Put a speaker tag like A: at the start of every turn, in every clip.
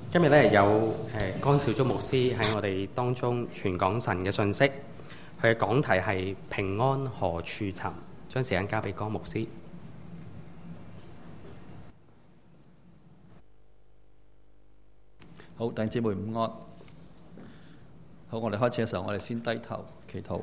A: 今日咧有江少竹牧師喺我哋當中傳講神嘅信息，佢嘅講題係平安何處尋，將時間交俾江牧師。
B: 好，弟兄姊妹午安。好，我哋開始嘅時候，我哋先低頭祈禱。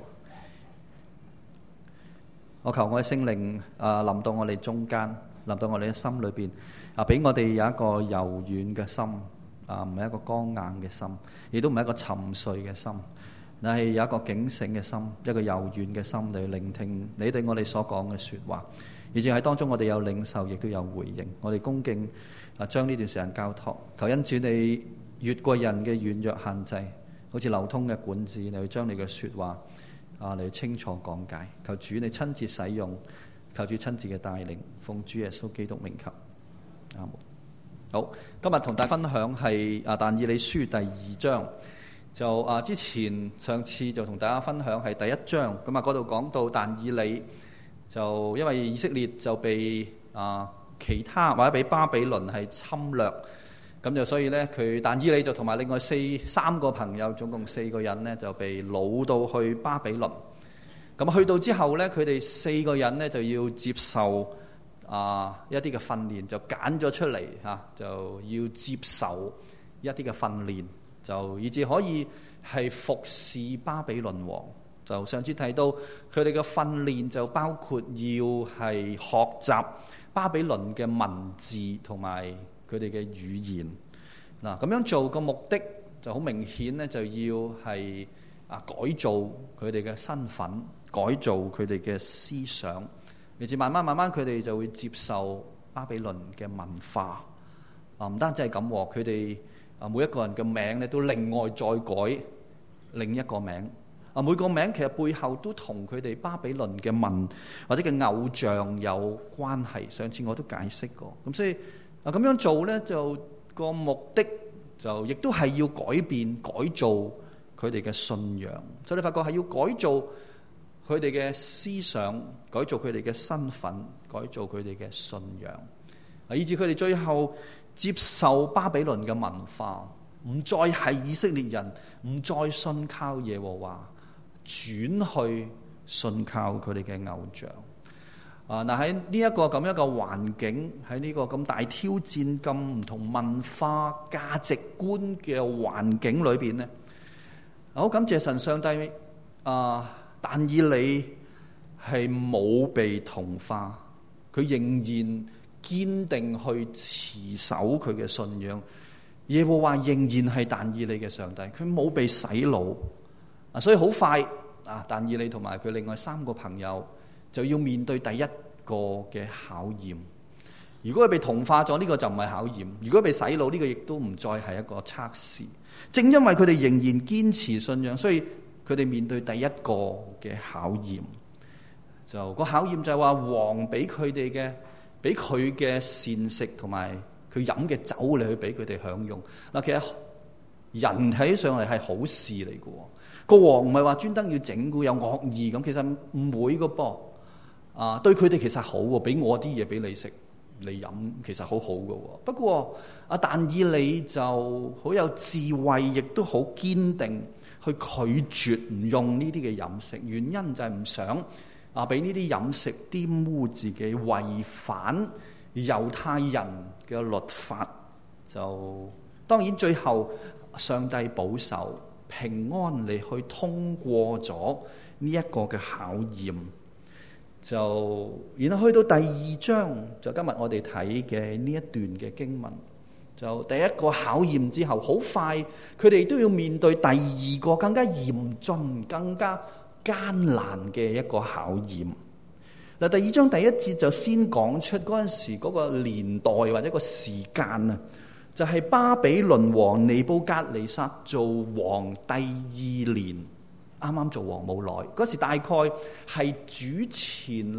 B: 我求我嘅聖靈臨到我哋中間，臨到我哋嘅心裏邊，俾我哋有一個柔軟嘅心，唔係一個剛硬嘅心，亦都唔係一個沉睡嘅心，但係有一個警醒嘅心，一個柔軟嘅心嚟聆聽你對我哋所講嘅說話，而且喺當中我哋有領受，亦都有回應。我哋恭敬將呢段時間交託，求恩主你越過人嘅軟弱限制，好似流通嘅管子，你去將你嘅說話嚟清楚講解。求主你親自使用，求主親自嘅帶領，奉主耶穌基督名求，阿門。好，今日同大家分享係但以理書第2章。就之前上次就同大家分享係第1章，咁嗰度講到但以理就因為以色列就被其他或者被巴比倫係侵略，咁就所以呢，佢但以理就同埋另外三個朋友，總共4個人呢，就被擄到去巴比倫。咁去到之後呢，佢哋4個人呢，就要接受一啲嘅訓練，就揀咗出嚟就要接受一啲嘅訓練，就以至可以係服侍巴比倫王。就上次提到佢哋嘅訓練就包括要係學習巴比倫嘅文字同埋佢哋嘅語言。咁樣做個目的就好明顯呢，就要係改造佢哋嘅身份，改造佢哋嘅思想，而至慢慢佢哋就會接受巴比倫嘅文化。唔單止係咁，佢哋每一個人嘅名咧都另外再改另一個名。每個名其實背後都同佢哋巴比倫嘅文或者嘅偶像有關係。上次我都解釋過。咁所以咁樣做呢，就個目的就亦都係要改變改造佢哋嘅信仰。所以你發覺係要改造佢哋嘅思想，改造佢哋嘅身份，改造佢哋嘅信仰，以至佢哋最後接受巴比倫嘅文化，唔再係以色列人，唔再信靠耶和華，轉去信靠佢哋嘅偶像。喺呢一個咁樣嘅環境，喺呢個咁大挑戰、咁唔同文化價值觀嘅環境裏邊呢，好感謝神上帝但以理係冇被同化，佢仍然堅定去持守佢嘅信仰。耶和華仍然係但以理嘅上帝，佢冇被洗腦。所以好快但以理同埋佢另外3個朋友就要面對第一個嘅考驗。如果佢被同化咗，呢個就唔係考驗；如果被洗腦，呢個亦都唔再係一個測試。正因為佢哋仍然堅持信仰，所以佢哋面對第一個嘅考驗。就個考驗就係話，王俾佢嘅膳食同埋佢飲嘅酒嚟去俾佢哋享用。其實人睇上嚟係好事嚟嘅。個王唔係話專登要整蠱有惡意咁，其實唔會嘅噃。對佢哋其實好喎，俾我啲嘢俾你食你飲，其實好好嘅。不過但以理就好有智慧，亦都好堅定去拒絕唔用呢啲嘅飲食。原因就係唔想俾呢啲飲食玷污自己，違反猶太人嘅律法。就當然最後上帝保守平安嚟去通過咗呢一個嘅考驗。就然後去到第2章，就今日我哋睇嘅呢一段嘅經文，就第一個考驗之後，好快佢哋都要面對第2個更加嚴峻、更加艱難嘅一個考驗。第2章第1節就先講出嗰陣時嗰個年代或者個時間就係巴比倫王尼布甲尼撒做王第2年，啱啱做王冇耐，嗰時大概係主前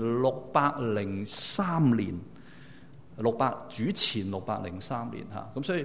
B: 603年，主前603年咁所以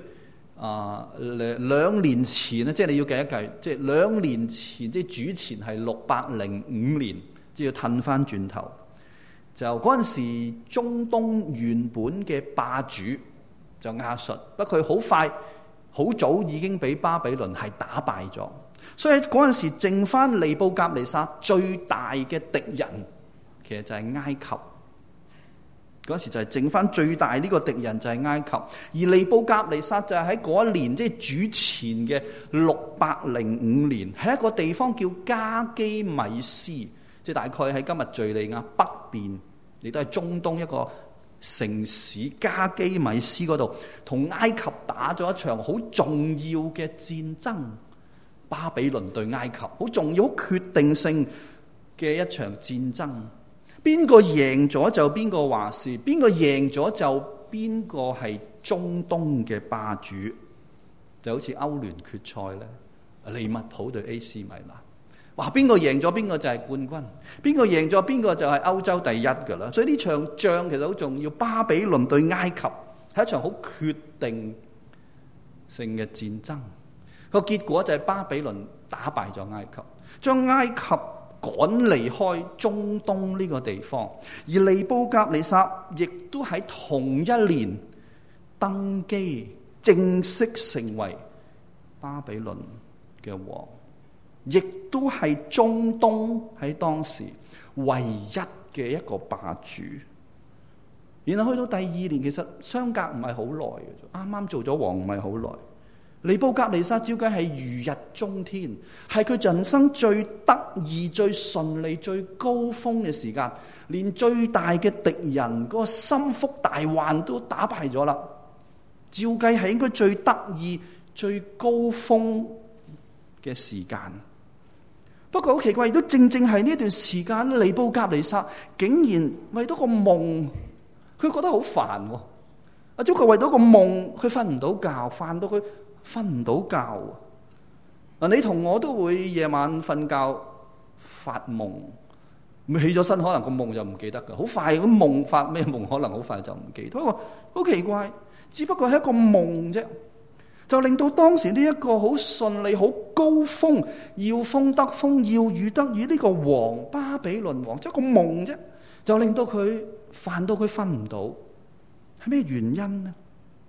B: 2年前咧，即係你要計一計，即係2年前，即係主前係605年，即係要褪翻轉頭。就嗰陣時，中東原本嘅霸主就亞述，不過佢好快好早已經俾巴比倫係打敗咗，所以嗰陣時剩翻尼布甲尼撒最大嘅敵人，其實就係埃及。嗰時就係剩翻最大呢個敵人就係埃及，而尼布甲尼撒就係喺嗰一年，即係主前嘅605年，喺一個地方叫加基米斯，即係大概喺今日敘利亞北邊，亦都係中東一個城市加基米斯嗰度，同埃及打咗一場好重要嘅戰爭。巴比倫對埃及，好重要、好決定性嘅一場戰爭。邊個贏咗就邊個話事，邊個贏咗就邊個係中東嘅霸主，就好似歐聯決賽咧，利物浦對 AC 米蘭，話邊個贏咗邊個就係冠軍，邊個贏咗邊個就係歐洲第一噶啦。所以呢場仗其實好重要，巴比倫對埃及係一場好決定性嘅戰爭。個結果就係巴比倫打敗咗埃及，將埃及趕離開中東呢個地方，而尼布甲尼撒亦都喺同一年登基，正式成為巴比倫嘅王，亦都係中東喺當時唯一嘅一個霸主。然後去到第二年，其實相隔唔係好耐嘅啫，啱啱做咗王唔係好耐。尼布甲尼撒照計係如日中天，係佢人生最得意、最順利、最高峰嘅時間，連最大嘅敵人嗰個心腹大患都打敗咗啦。照計係應該最得意、最高峰嘅時間。不過好奇怪，亦都正正係呢段時間，尼布甲尼撒竟然為到個夢，佢覺得好煩喎。啊，照佢為到個夢，佢瞓唔到覺，煩到佢瞓唔到覺啊！你同我都會夜晚瞓覺發夢，起咗身可能個夢就唔記得噶，好快咁夢發咩夢，可能好快就唔記得。不過好奇怪，只不過係一個夢啫，就令到當時呢一個好順利、好高峰，要風得風，要雨得雨呢個王巴比倫王，即係個夢啫，就令到佢煩到佢瞓唔到，係咩原因呢？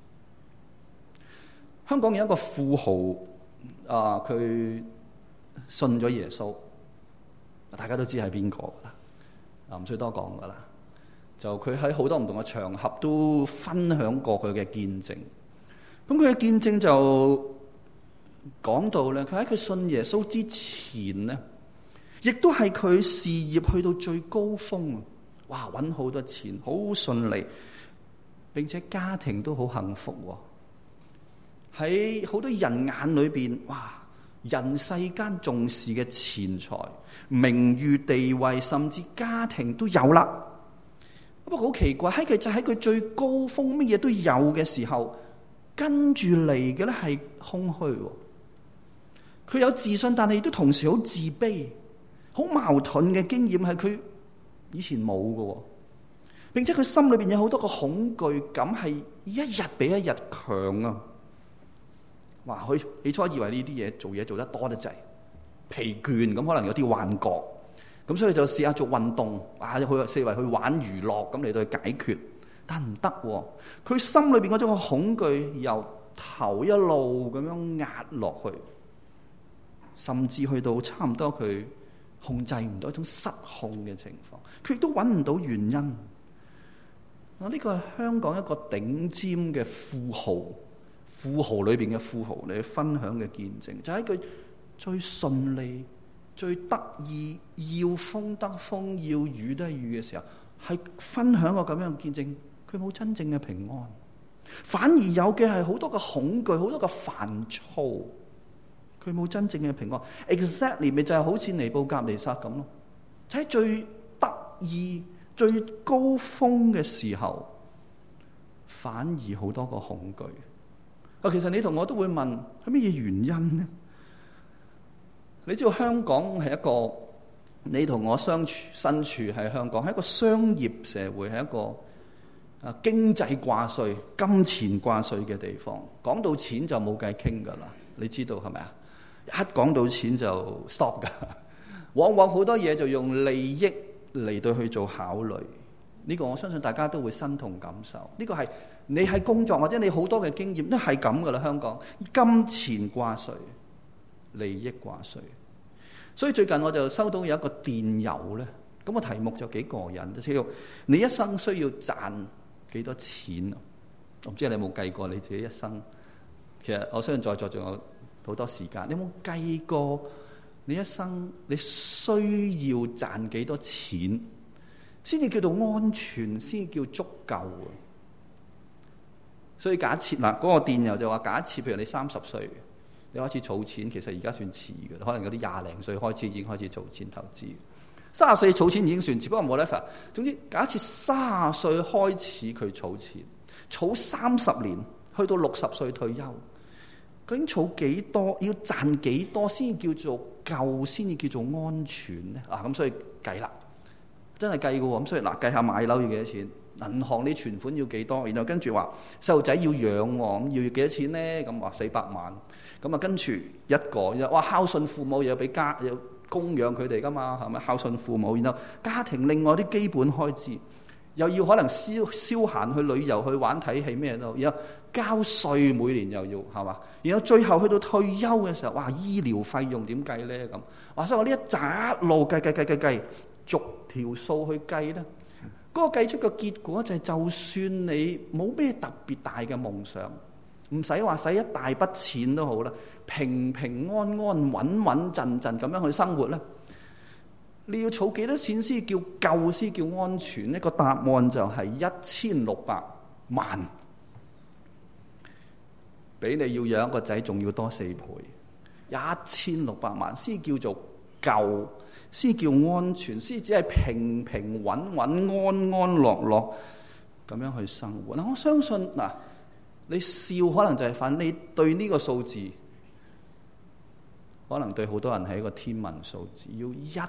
B: 香港有一個富豪佢信咗耶穌，大家都知係邊個啦，唔需要多講噶啦。就佢喺好多唔同嘅場合都分享過佢嘅見證。咁佢嘅見證就講到咧，佢喺佢信耶穌之前咧，亦都係佢事業去到最高峰，哇！揾好多錢，好順利，並且家庭都好幸福喎。喺好多人眼裏邊，哇！人世間重視嘅錢財、名譽、地位，甚至家庭都有啦。不過好奇怪，喺佢最高峰，乜嘢都有嘅時候，跟住嚟嘅咧係空虛。佢有自信，但係亦都同時好自卑，好矛盾嘅經驗係佢以前冇嘅。並且佢心裏邊有好多個恐懼感，係一日比一日強啊！哇！佢起初以為呢啲嘢做得多得滯，疲倦咁，可能有啲幻覺，咁所以就試下做運動，去四圍去玩娛樂咁嚟到去解決，但唔得喎。佢心裏邊嗰種恐懼由頭一路咁樣壓落去，甚至去到差唔多佢控制唔到一種失控嘅情況，佢亦都揾唔到原因。呢個係香港一個頂尖嘅富豪裏邊嘅富豪嚟分享嘅見證，就喺佢最順利、最得意、要風得風、要雨得雨嘅時候，係分享個咁樣嘅見證。佢冇真正嘅平安，反而有嘅係好多嘅恐懼、好多嘅煩躁。佢冇真正嘅平安。Exactly 咪就係好似尼布甲尼撒咁咯，就喺最得意、最高峰嘅時候，反而好多個恐懼。其實你同我都會問，係乜嘢原因呢？你知道香港係一個，你同我身處喺香港，係一個商業社會，係一個經濟掛帥、金錢掛帥嘅地方。講到錢就冇計傾噶啦，你知道係咪啊？一講到錢就 stop 噶，往往好多嘢就用利益嚟到去做考慮。 呢個我相信大家都會身同感受。呢個係你喺工作或者你好多嘅經驗都係咁噶啦。香港金錢掛帥，利益掛帥。所以最近我就收到有一個電郵咧，咁個題目就幾過癮，就叫你一生需要賺幾多錢啊？我唔知你有冇計過你自己一生。其實我相信在座仲有好多時間，你有冇計過你一生你需要賺幾多錢先至叫做安全，先至叫足夠啊？所以假設嗱，嗰個電郵就話假設，譬如你30歲，你開始儲錢，其實而家算遲嘅，可能有啲20零歲開始已經開始儲錢投資。30歲儲錢已經算遲，不過冇得法。總之，假設30歲開始佢儲錢，儲30年，去到60歲退休，究竟儲幾多？要賺幾多先叫做夠？先至叫做安全咧？咁所以計啦，真係計嘅喎。咁所以計下買樓要幾多錢？銀行你存款要幾多？然後跟住話細路仔要養喎，咁要幾多錢咧？咁話400萬。咁跟住一個，哇！孝順父母又要俾要供養佢哋噶嘛，係咪？孝順父母，然後家庭另外啲基本開支，又要可能消閒去旅遊去玩睇戲咩都，然後交稅每年又要係嘛？然後最後去到退休嘅時候，哇！醫療費用點計咧？咁哇！所以我呢一紮路計，逐條數去計咧，嗰個計出個結果就係，就算你冇咩特別大嘅夢想，唔使話使一大筆錢都好啦，平平安安、穩穩陣陣咁樣去生活咧，你要儲幾多錢先叫夠，先叫安全呢？個答案就係1600萬，比你要養一個仔仲要多4倍。1600萬先叫做夠，先叫安全，先只係平平穩穩、安安樂樂咁樣去生活。我相信你笑可能就係反，你對呢個數字，可能對好多人係一個天文數字，要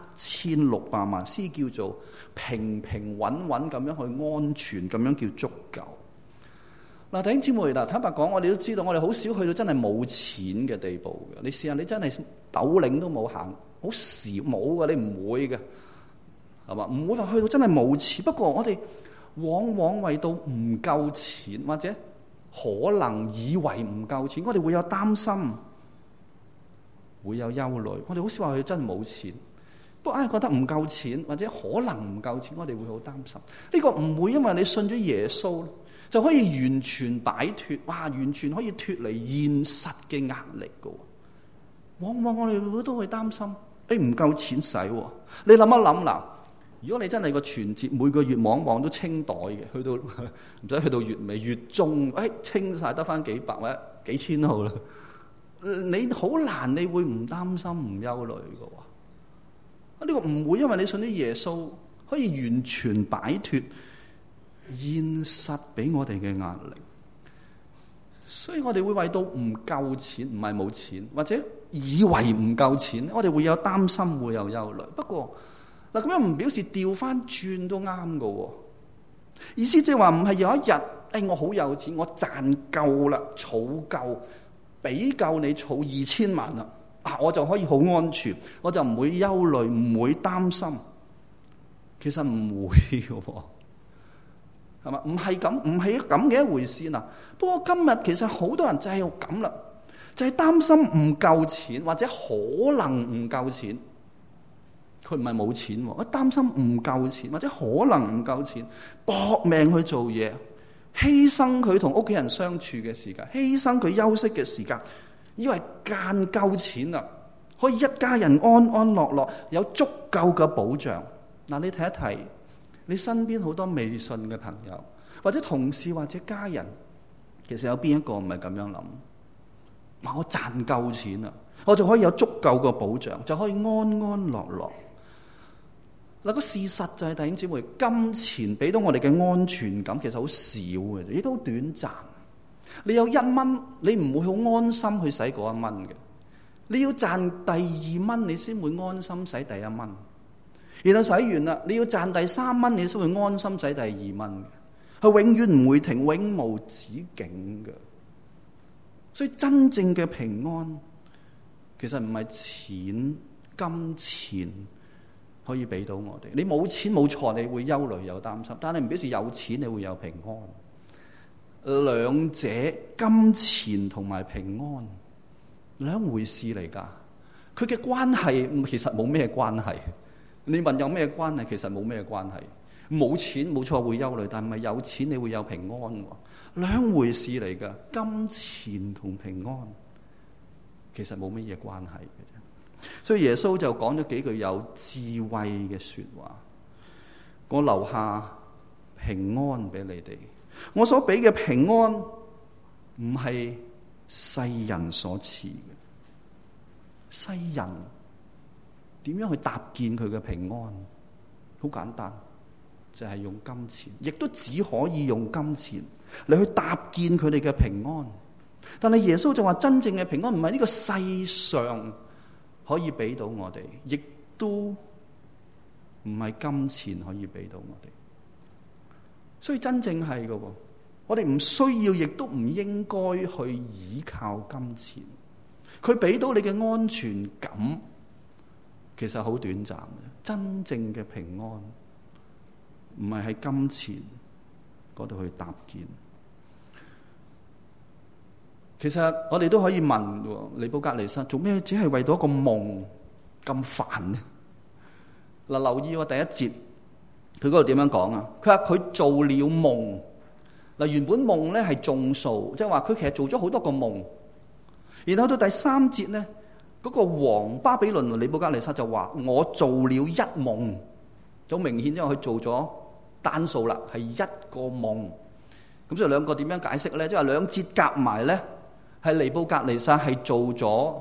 B: 1600萬先叫做平平穩穩咁樣去安全，咁樣叫足夠。弟兄姊妹，坦白講，我哋都知道，我哋好少去到真係冇錢嘅地步嘅。你試下，你真係斗零都冇行，好少冇嘅，你唔會嘅，係嘛？唔會話去到真係冇錢。不過我哋往往為到唔夠錢，或者可能以為唔夠錢，我哋會有擔心，會有憂慮。我哋好少話佢真係冇錢，不過覺得唔夠錢，或者可能唔夠錢，我哋會好擔心。呢個唔會因為你信咗耶穌就可以完全擺脫，完全可以脫離現實嘅壓力㗎。往往我哋都會擔心，唔夠錢使。你諗一諗如果你真係個存摺每個月望都清袋嘅，去到唔使去到月尾月中，清晒得返幾百或者幾千都好啦。你好難，你會唔擔心唔憂慮㗎？呢個唔會，因為你信啲耶穌可以完全擺脫現實俾我哋嘅壓力，所以我哋會為到唔夠錢，唔係冇錢，或者以為唔夠錢，我哋會有擔心，會有憂慮。不過咁樣唔表示調翻轉都啱㗎，意思即係話唔係有一日，我好有錢，我賺夠啦，儲夠，俾夠你儲2000萬啦，我就可以好安全，我就唔會憂慮，唔會擔心。其實唔會嘅。係嘛？唔係咁，唔係咁嘅一回事嗱。不過今日其實好多人就係咁啦，就係擔心唔夠錢，或者可能唔夠錢。佢唔係冇錢，我擔心唔夠錢，或者可能唔夠錢，搏命去做嘢，犧牲佢同屋企人相處嘅時間，犧牲佢休息嘅時間，以為間夠錢啦，可以一家人安安樂樂，有足夠嘅保障。嗱，你睇一睇。你身邊好多未信嘅朋友，或者同事，或者家人，其實有邊一個唔係咁樣諗？我賺夠錢啦，我就可以有足夠嘅保障，就可以安安樂樂。個事實就係弟兄姊妹，金錢俾到我哋嘅安全感其實好少嘅，亦都好短暫。你有1蚊，你唔會好安心去使嗰1蚊嘅。你要賺第2蚊，你先會安心使第1蚊。然後使完啦，你要賺第3蚊，你先會安心使第2蚊嘅，係永遠唔會停，永無止境嘅。所以真正嘅平安，其實唔係錢、金錢可以俾到我哋。你冇錢冇錯，你會憂慮有擔心，但係唔表示有錢你會有平安。兩者金錢同埋平安兩回事嚟㗎，佢嘅關係其實冇咩關係。你問有咩關係？其實冇咩關係。冇錢冇錯會憂慮，但係唔係有錢你會有平安喎，兩回事嚟㗎。金錢同平安其實冇乜嘢關係嘅啫。所以耶穌就講咗幾句有智慧嘅說話，我留下平安俾你哋，我所俾嘅平安唔係世人所賜嘅。世人點樣去搭建佢嘅平安？好簡單，就係用金錢，亦都只可以用金錢嚟去搭建佢哋嘅平安。但係耶穌就話，真正嘅平安唔係呢個世上可以俾到我哋，亦都唔係金錢可以俾到我哋。所以真正係嘅，我哋唔需要，亦都唔應該去依靠金錢。佢俾到你嘅安全感，其實好短暫嘅。真正嘅平安唔係喺金錢嗰度去搭建。其實我哋都可以問，尼布甲尼撒做咩只係為到一個夢咁煩呢？嗱，留意第一節，佢嗰度點樣講啊？佢話佢做了夢。嗱，原本夢咧係眾數，即係話佢其實做咗好多個夢。然後到第三節咧，嗰個王巴比倫尼布甲尼撒就話：我做了一夢，好明顯，因為佢做咗單數啦，係一個夢。咁所以兩個點樣解釋咧？即係話兩節夾埋咧，係尼布甲尼撒係做咗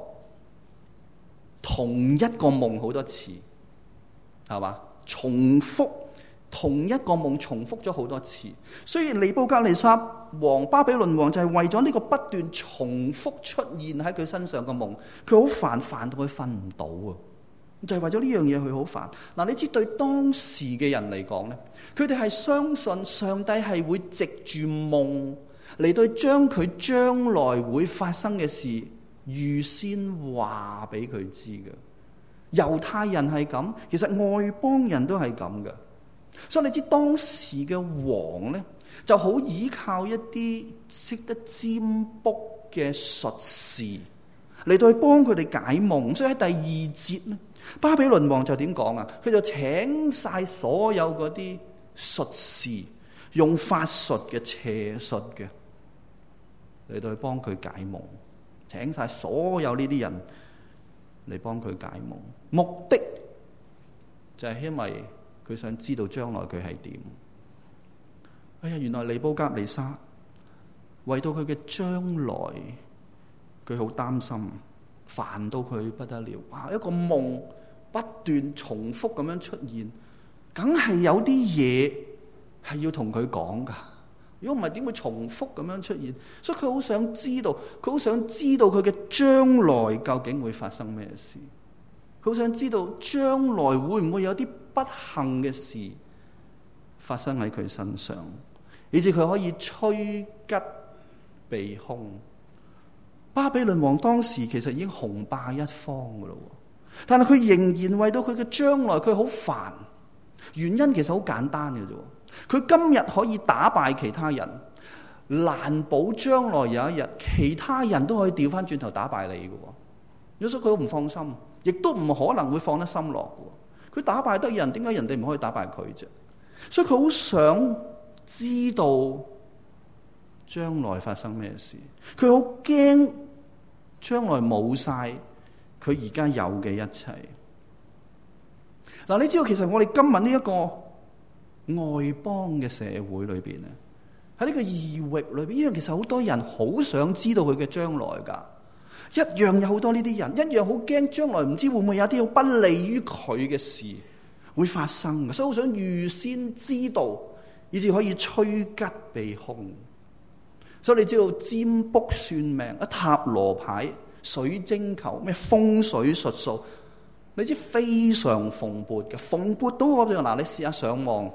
B: 同一個夢好多次，係嘛？重複同一個夢，重複咗好多次。所以尼布甲尼撒王巴比倫王就係為咗呢個不斷重複出現喺佢身上嘅夢，佢好煩到佢瞓唔到啊！就係為咗呢樣嘢，佢好煩。嗱，你知對當時嘅人嚟講咧，佢哋係相信上帝係會藉住夢嚟到將佢將來會發生嘅事預先話俾佢知嘅。猶太人係咁，其實外邦人都係咁嘅。所以你知當時嘅王咧，就好依靠一啲識得占卜嘅術士嚟到去幫佢哋解夢。所以喺第二節咧，巴比倫王就點講啊？佢就請晒所有嗰啲術士，用法術嘅邪術嘅嚟到去幫佢解夢，請晒所有呢啲人嚟幫佢解夢，目的就係因為佢想知道將來佢係點。哎呀，原來尼布甲尼撒為到佢嘅將來，佢好擔心，煩到佢不得了。哇！一個夢不斷重複咁樣出現，梗係有啲嘢係要同佢講噶。如果唔係，點會重複咁樣出現？所以佢好想知道，佢好想知道佢嘅將來究竟會發生咩事。佢好想知道將來會唔會有啲不幸嘅事發生喺佢身上，以致佢可以趨吉避凶。巴比倫王當時其實已經雄霸一方噶啦，但係佢仍然為到佢嘅將來，佢好煩。原因其實好簡單嘅啫，佢今日可以打敗其他人，難保將來有一日其他人都可以調翻轉頭打敗你嘅。所以佢好唔放心，亦都唔可能會放得心落嘅。佢打敗得人，點解人哋唔可以打敗佢啫？所以佢好想知道將來發生咩事，佢好驚將來冇晒佢而家有嘅一切。嗱，你知道其實我哋今日呢一個外邦嘅社會裏邊咧，喺呢個異域裏邊，一樣其實好多人好想知道佢嘅將來噶，一樣有好多呢啲人，一樣好驚將來唔知會唔會有啲好不利於佢嘅事會發生嘅，所以好想預先知道，以至可以趨吉避凶。所以你知道占卜算命、塔羅牌、水晶球、咩風水術數，你知非常蓬勃嘅，蓬勃到我哋嗱，你試下上網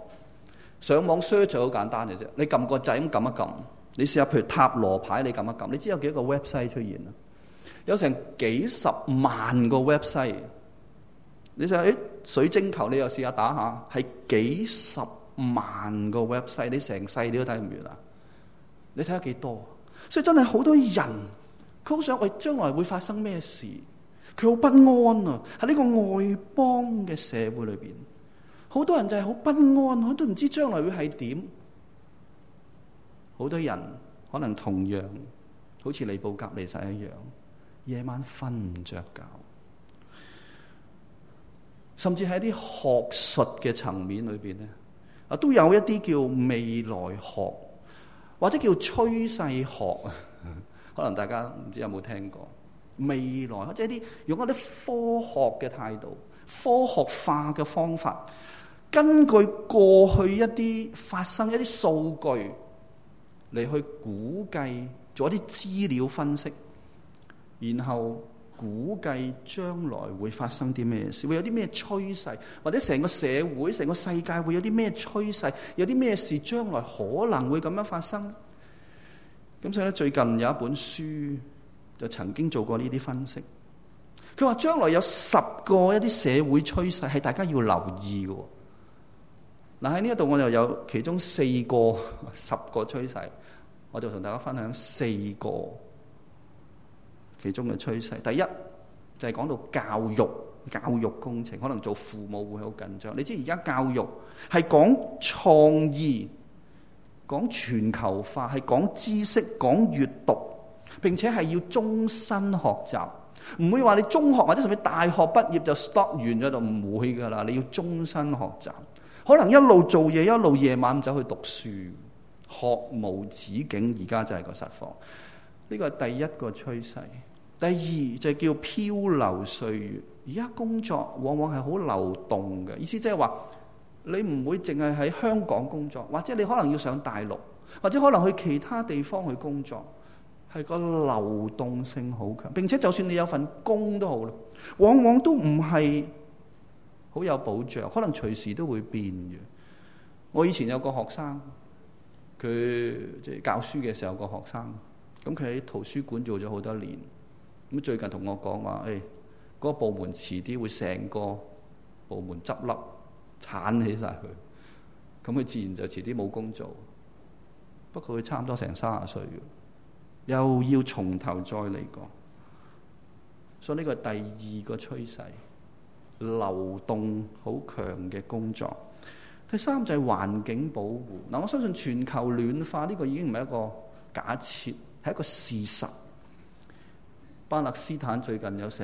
B: search 就好簡單嘅啫，你撳個掣咁撳一撳，你試下譬如塔羅牌，你撳一撳，你知有幾個 website 出現啊？有成幾十萬個 website。你就水晶球，你又試下打下，係幾十萬個 website，你成世你都睇唔完啊！你睇下幾多？所以真係好多人，佢好想為將來會發生咩事，佢好不安啊！喺呢個外邦嘅社會裏邊，好多人就係好不安，佢都唔知將來會係點。好多人可能同樣好似尼布甲尼撒一樣，夜晚瞓唔着覺，甚至喺啲學術嘅層面裏邊咧，都有一啲叫未來學或者叫趨勢學，可能大家唔知有冇聽過未來，或者一啲用一啲科學嘅態度、科學化嘅方法，根據過去一啲發生一啲數據嚟去估計，做一啲資料分析，然後估計將來會發生啲咩事，會有啲咩趨勢，或者成個社會、成個世界會有啲咩趨勢，有啲咩事將來可能會咁樣發生。咁所以咧，最近有一本書就曾經做過呢啲分析。佢話將來有10個一啲社會趨勢係大家要留意嘅。嗱，喺呢一度我就有其中10個趨勢，我就同大家分享4個其中嘅趨勢。第一就係講到教育工程，可能做父母會好緊張。你知而家教育係講創意、講全球化，係講知識、講閱讀，並且係要終身學習，唔會話你中學或者甚至大學畢業就 stop 完咗就唔會㗎啦。你要終身學習，可能一路做嘢一路夜晚走去讀書，學無止境。而家就係個實況，呢個係第一個趨勢。第二就叫漂流歲月。而家工作往往係好流動嘅，意思即係話你唔會淨係喺香港工作，或者你可能要上大陸，或者可能去其他地方去工作，係個流動性好強。並且就算你有份工都好啦，往往都唔係好有保障，可能隨時都會變嘅。我以前有個學生，佢即係教書嘅時候個學生，咁佢喺圖書館做咗好多年。咁最近同我講話，嗰個部門遲啲會成個部門執笠，鏟起晒佢。咁佢自然就遲啲冇工做。不過佢差唔多成30歲，又要從頭再嚟過。所以呢個係第二個趨勢，流動好強嘅工作。第三就係環境保護。嗱，我相信全球暖化呢個已經唔係一個假設，係一個事實。巴勒斯坦最近有成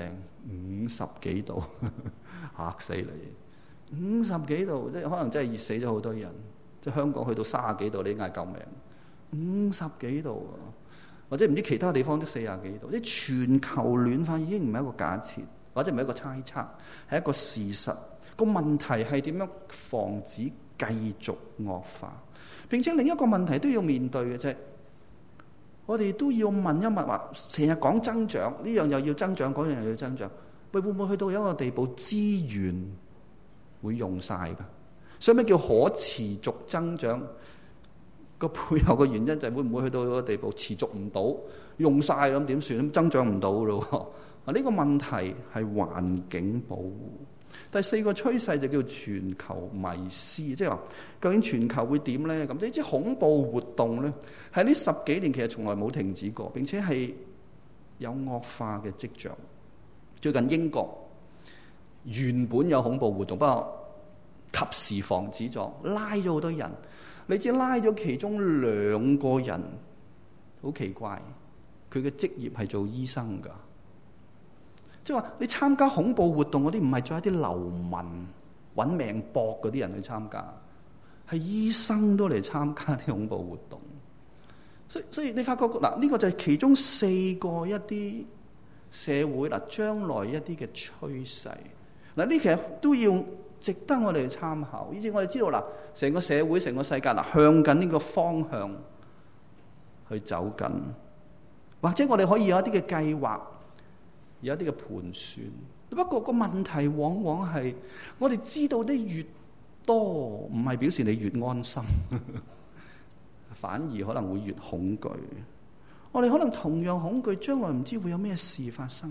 B: 50幾度，嚇死你！50幾度，即係可能真係熱死咗好多人。即係香港去到30幾度，你嗌救命！50幾度啊，或者唔知其他地方都40幾度。即係全球暖化已經唔係一個假設，或者唔係一個猜測，係一個事實。個問題係點樣防止繼續惡化？並且另一個問題都要面對嘅啫。我哋都要問一問，話成日講增長，呢樣又要增長，嗰樣又要增長，會唔會去到一個地步，資源會用晒㗎？所以咩叫可持續增長？個背後嘅原因就係會唔會去到一個地步持續唔到，用晒咁點算？咁增長唔到咯。啊，呢個問題係環境保護。第4個趨勢就叫全球迷思，即係話究竟全球會點呢？咁你知恐怖活動呢，喺呢10幾年其實從來冇停止過，並且係有惡化嘅跡象。最近英國原本有恐怖活動，不過及時防止咗，拉咗好多人。你知拉咗其中2個人，好奇怪，佢嘅職業係做醫生㗎。即係話，你參加恐怖活動嗰啲唔係再一啲流民揾命搏嗰啲人去參加，係醫生都嚟參加啲恐怖活動。所以你發覺嗱，呢個就係其中4個一啲社會嗱將來一啲嘅趨勢。嗱，呢其實都要值得我哋參考。以至我哋知道嗱，成個社會、成個世界嗱向緊呢個方向去走緊，或者我哋可以有一啲嘅計劃。有一啲嘅盤算，不過個問題往往係我哋知道得越多，唔係表示你越安心，反而可能會越恐懼。我哋可能同樣恐懼將來唔知會有咩事發生，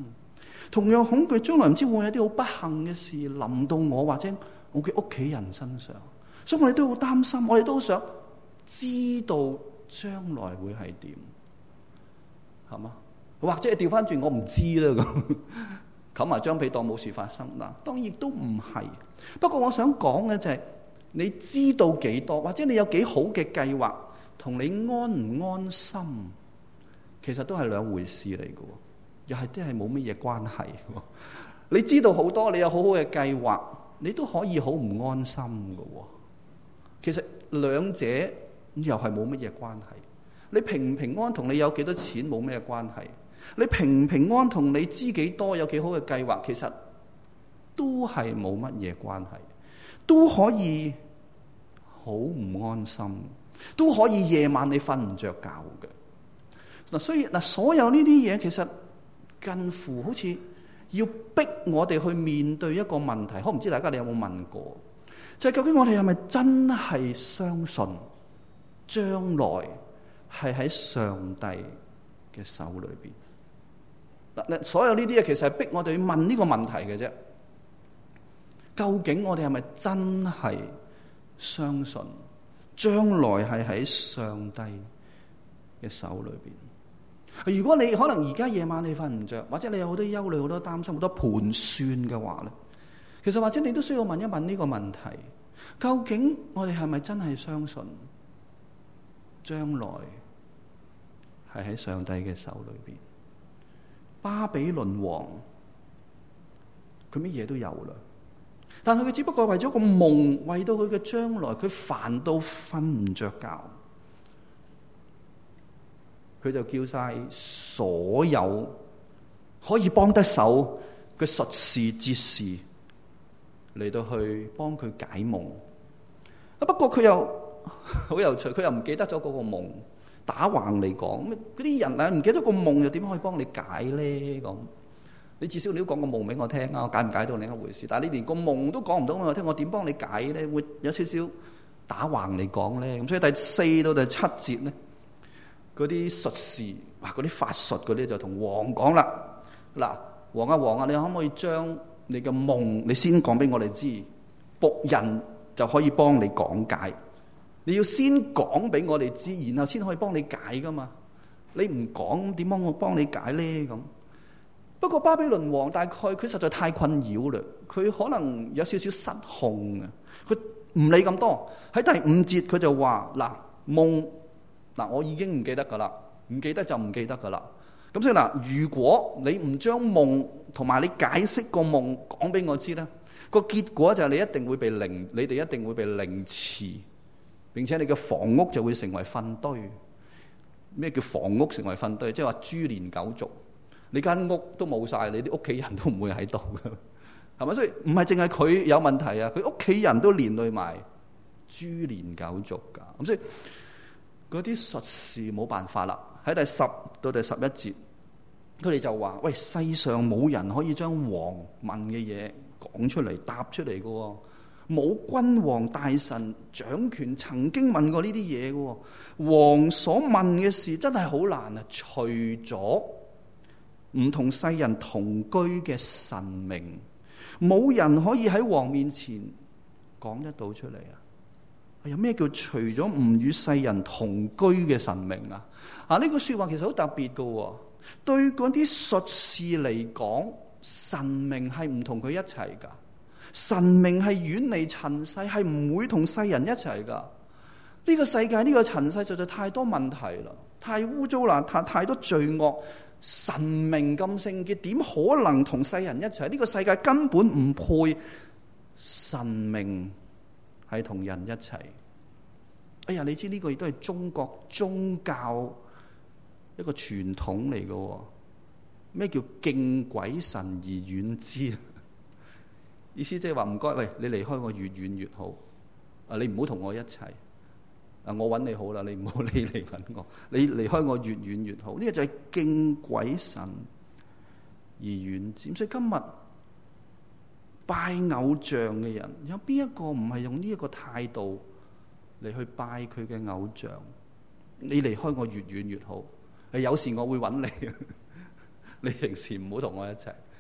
B: 同樣恐懼將來唔知會唔會有啲好不幸嘅事臨到我或者我嘅屋企人身上，所以我哋都好擔心，我哋都想知道將來會係點，係嘛？或者係調翻轉，我唔知啦咁，冚埋張被當冇事發生嗱。當然亦都唔係，不過我想講嘅就係你知道幾多，或者你有幾好嘅計劃，同你安唔安心，其實都係兩回事嚟嘅，又係都係冇乜嘢關係嘅。你知道好多，你有好好嘅計劃，你都可以好唔安心嘅。其實兩者又係冇乜嘢關係。你平唔平安同你有幾多錢冇咩關係。你平唔平安同你知幾多有幾好嘅計劃，其實都係冇乜嘢關係，都可以好唔安心，都可以夜晚你瞓唔着覺嘅。嗱，所以嗱，所有呢啲嘢其實近乎好似要逼我哋去面對一個問題。我唔知大家你有冇問過，就係究竟我哋係咪真係相信將來係喺上帝嘅手裏邊？嗱，所有呢啲嘢其實係逼我哋去問呢個問題嘅啫。究竟我哋係咪真係相信將來係喺上帝嘅手裏邊？如果你可能而家夜晚你瞓唔着，或者你有好多憂慮、好多擔心、好多盤算嘅話咧，其實或者你都需要問一問呢個問題：究竟我哋係咪真係相信將來係喺上帝嘅手裏邊？巴比倫王佢乜嘢都有啦，但係佢只不過為咗個夢，為到佢嘅將來，佢煩到瞓唔着覺，佢就叫晒所有可以幫得手嘅術士哲士嚟到去幫佢解夢。不過佢又好有趣，佢又唔記得咗嗰個夢。打橫嚟講，嗰啲人啊唔記得個夢，又點可以幫你解咧？咁你至少你都講個夢俾我聽啊！我解唔解到另一回事。但係你連個夢都講唔到俾我聽，我點幫你解咧？會有少少打橫嚟講咧。咁所以第4到第7節咧，嗰啲術士，哇！嗰啲法術嗰啲就同王講啦。嗱，王啊，你可唔可以將你嘅夢你先講俾我哋知，僕人就可以幫你講解。你要先講俾我哋知，然後先可以幫你解噶嘛？你唔講，點幫我幫你解咧？咁不過巴比倫王大概佢實在太困擾啦，佢可能有少少失控啊！佢唔理咁多，喺第5節佢就話：嗱，夢嗱，我已經唔記得噶啦，唔記得就唔記得噶啦。咁所以嗱，如果你唔將夢同埋你解釋個夢講俾我知咧，個結果就係你哋一定會被凌遲。並且你嘅房屋就會成為糞堆。咩叫房屋成為糞堆？即係話豬年狗族，你間屋都冇晒，你啲屋企人都唔會喺度嘅，係咪？所以唔係淨係佢有問題啊，佢屋企人都連累埋豬年狗族㗎。咁所以嗰啲術士冇辦法啦。喺第10到第11節，佢哋就話：喂，世上冇人可以將王問嘅嘢講出嚟、答出嚟嘅喎。冇君王大臣掌權曾經問過呢啲嘢嘅，王所問嘅事真係好難啊！除咗唔同世人同居嘅神明，冇人可以喺王面前講得到出嚟啊！有咩叫除咗唔與世人同居嘅神明啊？呢句說話其實好特別嘅，對嗰啲術士嚟講，神明係唔同佢一齊噶。神明係遠離塵世，係唔會同世人一齊噶。呢個世界，呢個塵世實在太多問題啦，太污糟啦，太多罪惡。神明咁聖潔，點可能同世人一齊？呢個世界根本唔配神明係同人一齊。哎呀，你知呢個亦都係中國宗教一個傳統嚟嘅。咩叫敬鬼神而遠之？意思即係話唔該，喂，你離開我越遠越好。你唔好同我一齊。我揾你好啦，你唔好你嚟揾我。你離開我越遠越好。呢個就係敬鬼神而遠之。所以今日拜偶像嘅人，有邊一個唔係用呢一個態度嚟去拜佢嘅偶像？你離開我越遠越好。有時我會揾你，你平時唔好同我一齊。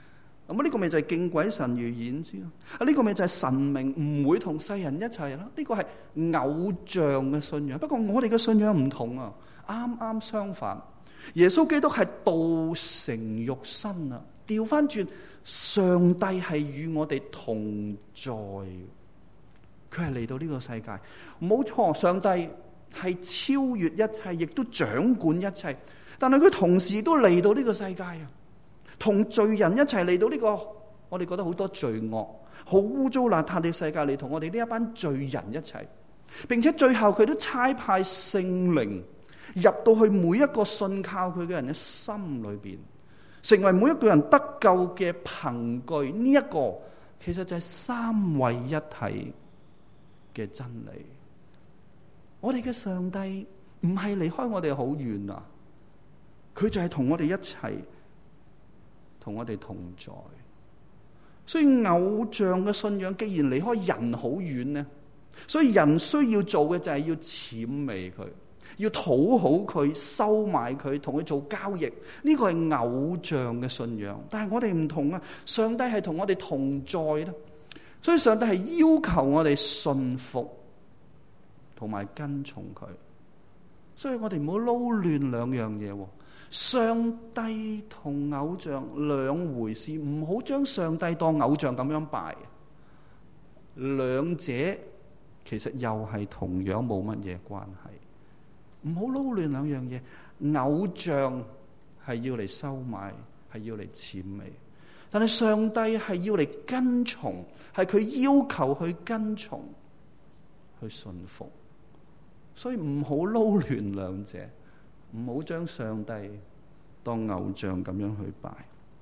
C: 咁呢個咪就係敬鬼神如焉知咯？呢個咪就係神明唔會同世人一齊啦。呢個係偶像嘅信仰。不過我哋嘅信仰唔同啊，啱啱相反。耶穌基督係道成肉身啊！調翻轉，上帝係與我哋同在，佢係嚟到呢個世界。冇錯，上帝係超越一切，亦都掌管一切。但係佢同時都嚟到呢個世界啊，同罪人一齊嚟到呢個我哋覺得好多罪惡、好污糟邋遢嘅世界嚟，同我哋呢一班罪人一齊。並且最後佢都差派聖靈入到去每一個信靠佢嘅人嘅心裏邊，成為每一個人得救嘅憑據。呢一個其實就係三位一體嘅真理。我哋嘅上帝唔係離開我哋好遠啊，佢就係同我哋一齊，同我哋同在。所以偶像嘅信仰既然離開人好遠呢，所以人需要做嘅就係要諂媚佢，要討好佢，收買佢，同佢做交易。呢個係偶像嘅信仰。但係我哋唔同啊，上帝係同我哋同在啦。所以上帝係要求我哋信服同埋跟從佢。所以我哋唔好撈亂兩樣嘢。上帝同偶像兩回事，唔好將上帝當偶像咁樣拜。兩者其實又係同樣冇乜嘢關係。唔好撈亂兩樣嘢。偶像係要嚟收買，係要嚟諂媚，但係上帝係要嚟跟從，係佢要求去跟從，去信服。所以唔好撈亂兩者，唔好將上帝當偶像咁樣去拜。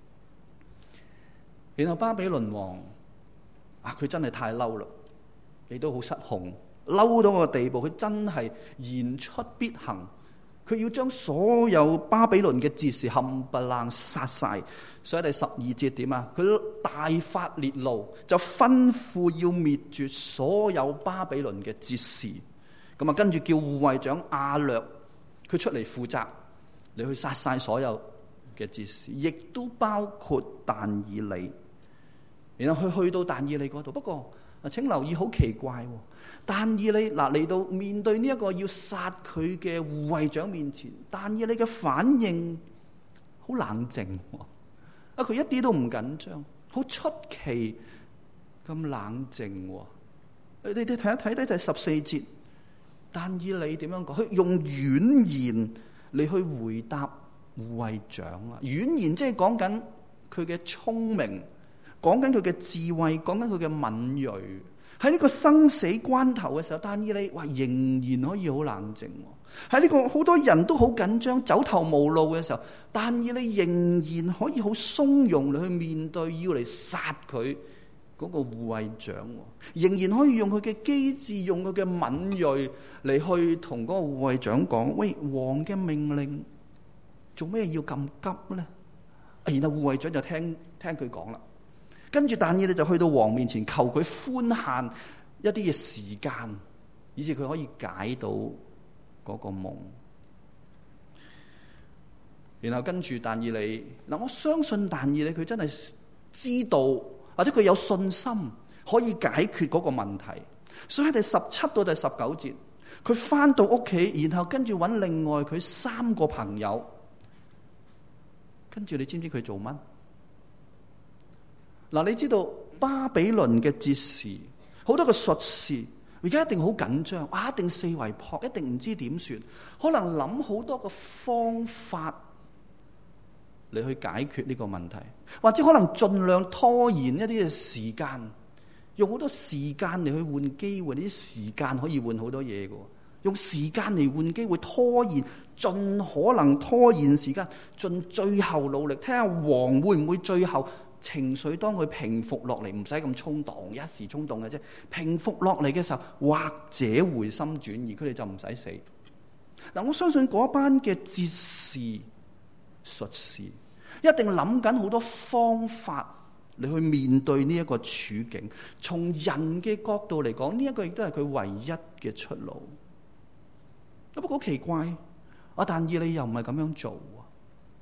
C: 然後巴比倫王佢真係太嬲啦，亦都好失控，嬲到個地步，佢真係言出必行，佢要將所有巴比倫嘅哲士冚唪唥殺晒。所以第12節點啊？佢大發烈怒，就吩咐要滅絕所有巴比倫嘅哲士。咁啊，跟住叫護衛長亞略佢出嚟負責，你去殺晒所有嘅哲士，亦都包括但以理。然後佢去到但以理嗰度，不過請留意好奇怪，但以理嚟到面對呢一個要殺佢嘅護衛長面前，但以理嘅反應好冷靜，佢一啲都唔緊張，好出奇咁冷靜。你睇一睇第14節。但以理點樣講？佢用婉言嚟去回答護衛長啊！婉言即係講緊佢嘅聰明，講緊佢嘅智慧，講緊佢嘅敏銳。喺呢個生死關頭嘅時候，但以理仍然可以好冷靜。喺呢個好多人都好緊張、走投無路嘅時候，但以理仍然可以好鬆容嚟去面對要嚟殺佢嗰個護衛長，仍然可以用佢嘅機智，用佢嘅敏銳嚟去同嗰個護衛長講：喂，王嘅命令做咩要咁急呢？然後護衛長就聽佢講啦。跟住但以理就去到王面前求佢寬限一啲嘅時間，以至佢可以解到嗰個夢。然後跟住但以理我相信但以理佢真係知道，或者佢有信心可以解決嗰個問題，所以喺第17到第19節，佢翻到屋企，然後跟住揾另外佢3個朋友，跟住你知唔知佢做乜？你知道巴比倫嘅哲士，好多個術士，而家一定好緊張，一定四圍撲，一定唔知點算，可能諗好多個方法嚟去解決呢個問題，或者可能盡量拖延一啲嘅時間，用好多時間嚟去換機會。呢啲時間可以換好多嘢嘅，用時間嚟換機會，拖延，盡可能拖延時間，盡最後努力，睇下王會唔會最後情緒當佢平復落嚟，唔使咁衝動，一時衝動嘅啫。平復落嚟嘅時候，或者回心轉意，佢哋就唔使死。我相信嗰班嘅哲士、術士一定諗緊好多方法嚟去面對呢一個處境。從人嘅角度嚟講，呢一個亦都係佢唯一嘅出路。不過好奇怪，但以理又唔係咁樣做。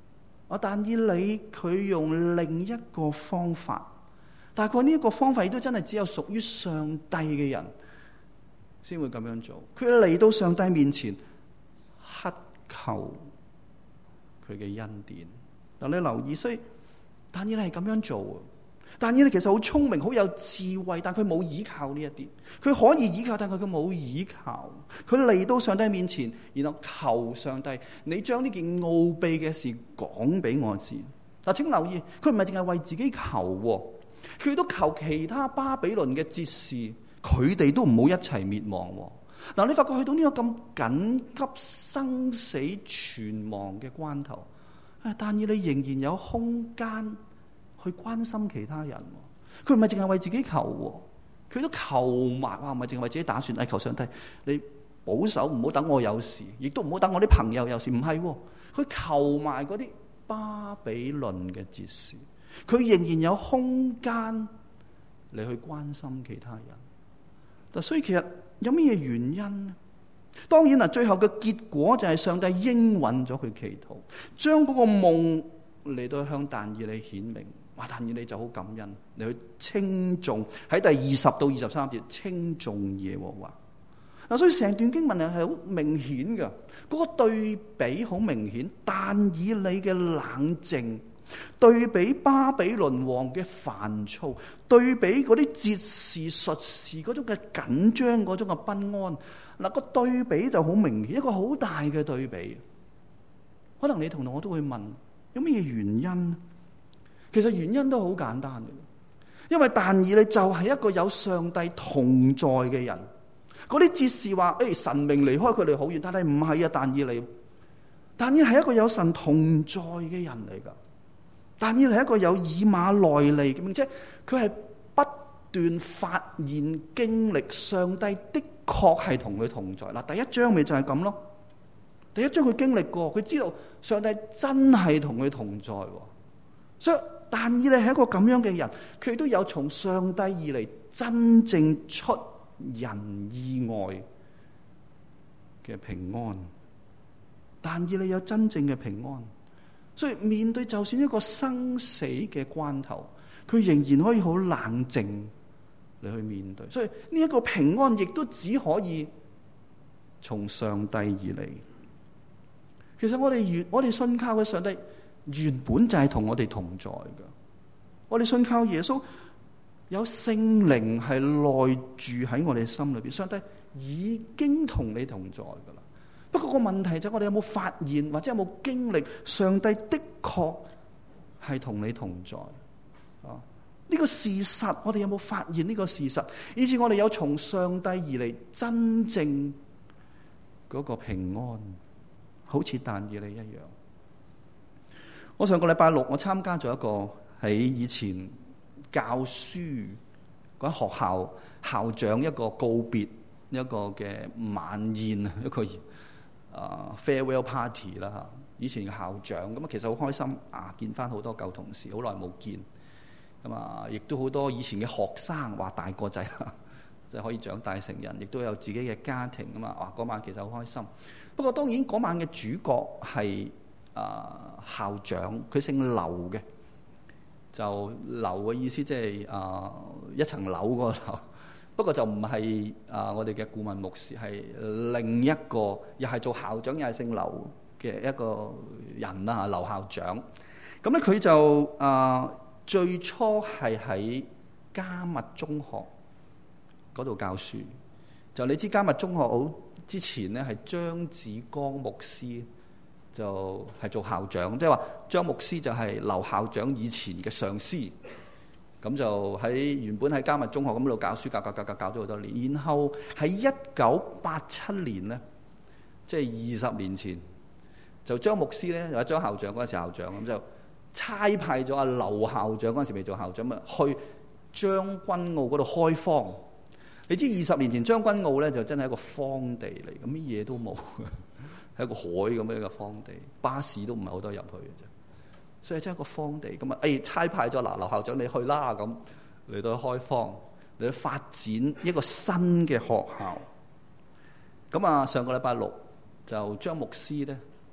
C: 但以理佢用另一個方法，但係佢呢一個方法亦都真係只有屬於上帝嘅人先會咁樣做。佢嚟到上帝面前乞求佢嘅恩典。嗱，你留意，所以但以理係咁樣做。但以理其實好聰明，好有智慧，但佢冇依靠呢一啲。佢可以依靠，但佢冇依靠。佢嚟到上帝面前，然後求上帝，你將呢件奧秘嘅事講俾我知。嗱，請留意，佢唔係淨係為自己求，佢都求其他巴比倫嘅哲士，佢哋都唔好一齊滅亡。嗱，你發覺去到呢個咁緊急生死存亡嘅關頭，但以理仍然有空間去關心其他人。佢唔係淨係為自己求，佢都求埋。唔係淨係為自己打算，求上帝你保守，唔好等我有事，亦都唔好等我啲朋友有事。唔係，佢求埋嗰啲巴比倫嘅哲士，佢仍然有空間嚟去關心其他人。所以其實有咩原因呢？當然啦，最後嘅結果就係上帝應允咗佢祈禱，將嗰個夢嚟到向但以理顯明。但以理就好感恩，你去稱頌喺第20到23節稱頌耶和華。所以成段經文係好明顯嘅，嗰個對比好明顯。但以理嘅冷靜對比巴比倫王嘅煩躁，對比嗰啲哲士術士嗰種嘅緊張，嗰種嘅不安。嗱，個對比就好明顯，一個好大嘅對比。可能你同我都會問，有咩原因？其實原因都好簡單嘅，因為但以理就係一個有上帝同在嘅人。嗰啲哲士話：神明離開佢哋好遠，但係唔係啊！但以理係一個有神同在嘅人嚟噶。但以理係一個有以馬內利嘅，並且佢係不斷發現經歷上帝的確係同佢同在。嗱，第一章咪就係咁咯。第一章佢經歷過，佢知道上帝真係同佢同在。所以但以理係一個咁樣嘅人，佢都有從上帝而嚟真正出人意外嘅平安。但以理有真正嘅平安，所以面對就算一個生死嘅關頭，佢仍然可以好冷靜嚟去面對。所以呢一個平安亦都只可以從上帝而嚟。其實我哋信靠嘅上帝原本就係同我哋同在嘅。我哋信靠耶穌，有聖靈係內住喺我哋心裏邊，上帝已經同你同在噶啦。不過個問題就係我哋有冇發現，或者有冇經歷上帝的確係同你同在啊？呢個事實，我哋有冇發現呢個事實，以致我哋有從上帝而嚟真正嗰個平安，好似但以理一樣。我上個禮拜六我參加咗一個喺以前教書嗰間學校校長一個告別一個嘅晚宴，一個farewell party 啦嚇。以前嘅校長咁啊，其實好開心啊，見翻好多舊同事，好耐冇見。咁啊，亦都好多以前嘅學生話大個仔就可以長大成人，亦都有自己嘅家庭啊嘛。哇，嗰晚其實好開心。不過當然嗰晚嘅主角係校長，佢姓劉嘅，就劉嘅意思即係一層樓嗰個樓。不過就唔係我哋嘅顧問牧師，係另一個又係做校長又係姓劉嘅一個人啦，劉校長。咁咧佢就最初係喺迦密中學嗰度教書。就你知迦密中學好之前咧係張子光牧師就係做校長，即係話張牧師就係劉校長以前嘅上司。咁就原本喺迦密中學咁度教書，教咗好多年。然後喺1987年咧，即係20年前，就張牧師咧，或者張校長嗰陣時校長咁就差派咗阿劉校長嗰陣時未做校長，咪去將軍澳嗰度開荒。你知20年前將軍澳咧就真係一個荒地嚟，咁乜嘢都冇，係一個海咁樣嘅荒地，巴士都唔係好多入去嘅啫。所以真係一個荒地咁啊！差派咗劉校長你去啦，咁嚟到開荒，嚟到發展一個新嘅學校。咁啊，上個禮拜六就張牧師咧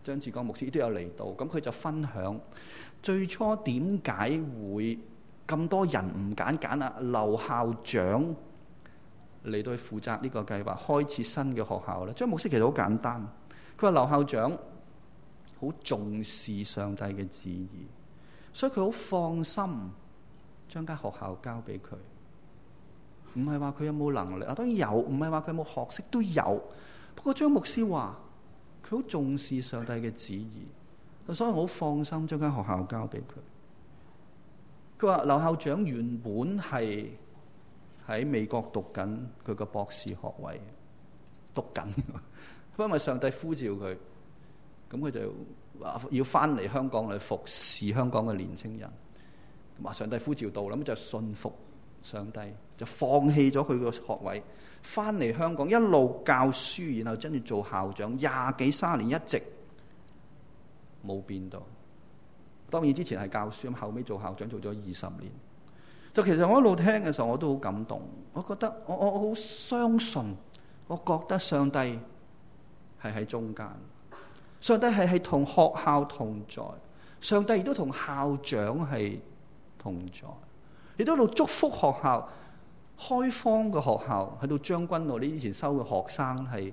C: 張志剛牧師都有嚟到，咁佢就分享最初點解會咁多人唔揀啊劉校長嚟到去負責呢個計劃，開始新嘅學校咧。張牧師其實好簡單，佢話劉校長好重視上帝嘅旨意，所以佢好放心將間學校交俾佢。唔係話佢有冇能力啊，當然有；唔係話佢有冇學識都有。不過張牧師話佢好重視上帝嘅旨意，所以我好放心將間學校交俾佢。佢話劉校長原本係喺美國讀緊佢個博士學位，讀緊，因為上帝呼召佢，咁佢就要翻嚟香港嚟服侍香港嘅年青人。話上帝呼召到啦，咁就信服上帝，就放棄咗佢個學位，翻嚟香港一路教書，然後跟住做校長，20幾30年一直冇變到。當然之前係教書，咁後尾做校長做咗20年。就其實我一路聽嘅時候，我都好感動。我覺得我好相信，我覺得上帝係喺中間，上帝係同學校同在，上帝亦都同校長係同在，亦都喺度祝福學校。開荒嘅學校喺到將軍澳，你以前收嘅學生係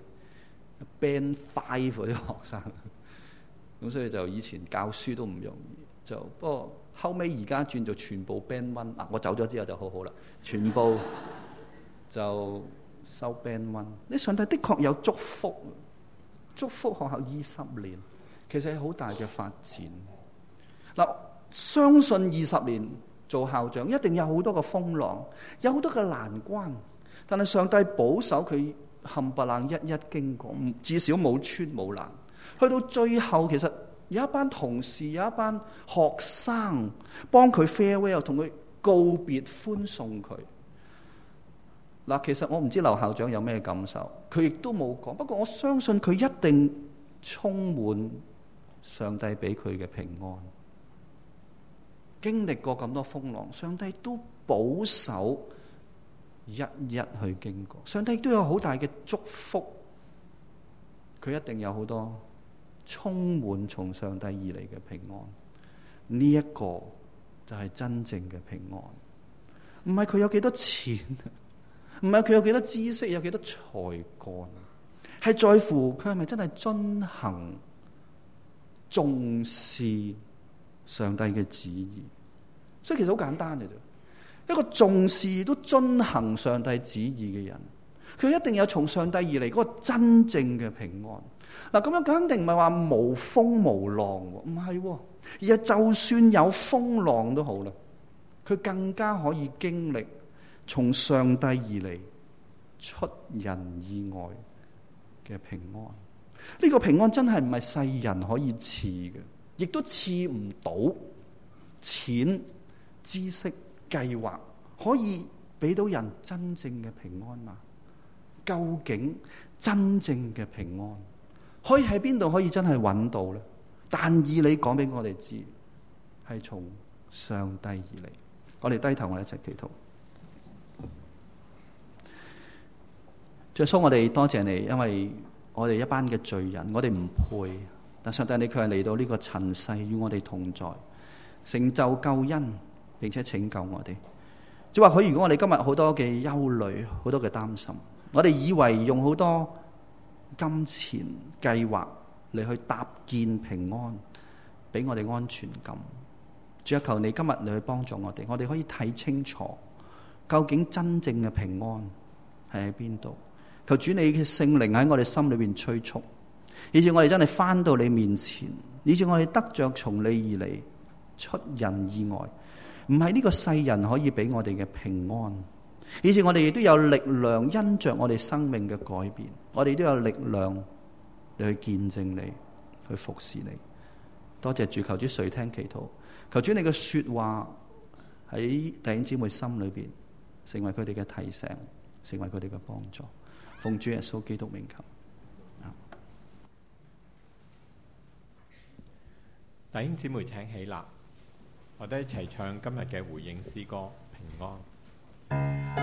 C: Band 5嗰啲學生，咁所以就以前教書都唔容易。就不過後尾而家轉做全部 Band 1，我走咗之後就好好啦，全部就收 Band 1。你上帝的確有祝福，祝福學校20年，其實係好大嘅發展。嗱，相信20年做校長一定有好多嘅風浪，有好多嘅難關，但係上帝保守佢冚唪唥一一經過，至少冇穿冇爛。去到最後，其實有一班同事，有一班學生幫佢 farewell， 同佢告別，歡送佢。嗱，其實我唔知劉校長有咩感受，佢亦都冇講。不過我相信佢一定充滿上帝俾佢嘅平安。經歷過咁多風浪，上帝都保守一一去經過，上帝都有好大嘅祝福，佢一定有好多充滿從上帝而嚟嘅平安。呢一個就係真正嘅平安，唔係佢有幾多錢，唔係佢有幾多知識，有幾多才幹，係在乎佢係咪真係遵行重視上帝嘅旨意。所以其實好簡單嘅啫，一個重視都遵行上帝旨意嘅人，佢一定有從上帝而嚟嗰個真正嘅平安。嗱，咁樣肯定唔係話無風無浪，唔係，而係就算有風浪都好啦，佢更加可以經歷從上帝而嚟出人意外嘅平安。呢個平安真係唔係世人可以賜嘅，亦都賜唔到錢、知識、計劃可以俾到人真正嘅平安嘛？究竟真正嘅平安可以喺邊度可以真係揾到呢？但以你講俾我哋知，係從上帝而嚟。我哋低頭，我哋一齊祈禱。主耶穌，我哋多謝你，因為我哋一班嘅罪人，我哋唔配，但上帝你卻係嚟到呢個塵世與我哋同在，成就救恩，並且拯救我哋。即係話佢，如果我哋今日好多嘅憂慮，好多嘅擔心，我哋以為用好多金錢計劃嚟去搭建平安，俾我哋安全感。主啊，求你今日你去幫助我哋，我哋可以睇清楚究竟真正嘅平安係喺邊度。求主你嘅聖靈喺我哋心裏邊催促，以致我哋真係翻到你面前，以致我哋得着從你而嚟出人意外，唔係呢個世人可以俾我哋嘅平安，以致我哋亦都有力量因着我哋生命嘅改變，我哋都有力量嚟去見證你，去服侍你。多謝主，求主垂聽祈禱，求主你嘅說話喺弟兄姊妹心裏邊成為佢哋嘅提醒，成為佢哋嘅幫助。奉主耶穌基督名求。
D: 弟兄姊妹請起立，我哋一齊唱今日嘅回應詩歌《平安》。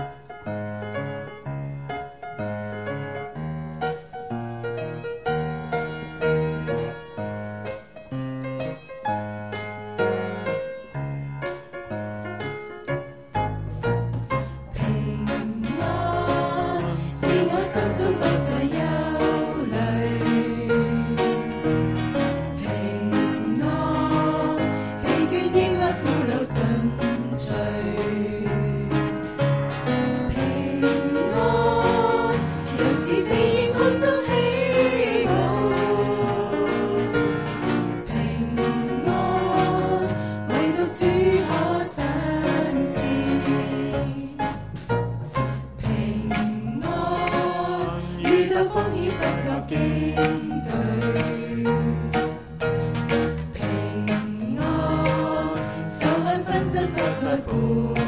E: 主可賞賜平安，遇到風險不覺驚懼，平安仇恨紛爭不再伴